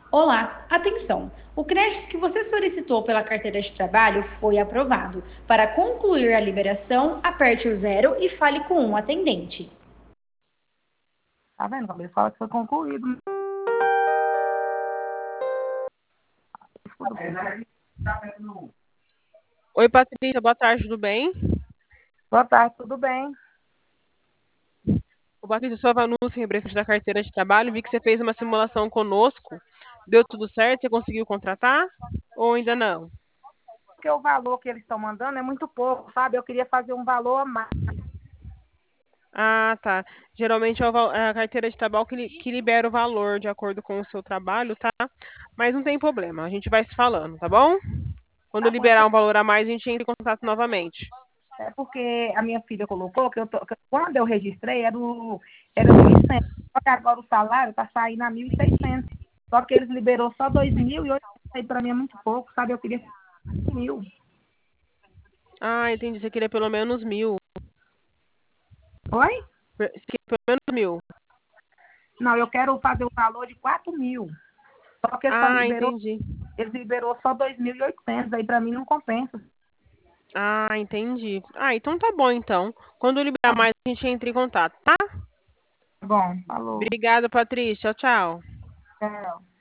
Olá, atenção! O crédito que você solicitou pela carteira de trabalho foi aprovado. Para concluir a liberação, aperte o zero e fale com um atendente. Tá vendo? Quando ele fala que foi concluído. Oi, Patrícia, boa tarde, tudo bem? Boa tarde, tudo bem? O Patrícia, sou a Vanúcia, representante da carteira de trabalho. Vi que você fez uma simulação conosco. Deu tudo certo? Você conseguiu contratar? Ou ainda não? Porque o valor que eles estão mandando é muito pouco, sabe? Eu queria fazer um valor a mais. Ah, tá. Geralmente é a carteira de trabalho que libera o valor de acordo com o seu trabalho, tá? Mas não tem problema, a gente vai se falando, tá bom? Quando Tá bom, é liberar um valor a mais, a gente entra em contato novamente. porque a minha filha colocou que quando eu registrei era 1.100. Só que agora o salário está saindo a 1.600. Só que eles liberou só 2.008. Aí para mim é muito pouco, sabe? Eu queria 1.000. Ah, entendi. Você queria pelo menos 1.000. Oi? Você queria pelo menos 1.000. Não, eu quero fazer o valor de 4.000. Só que Ah, entendi. eles liberou só 2.800. Aí para mim não compensa. Ah, entendi. Ah, então tá bom, então. Quando liberar Tá mais, a gente entra em contato, tá? bom, falou. Obrigada, Patrícia. Tchau, tchau. Tchau.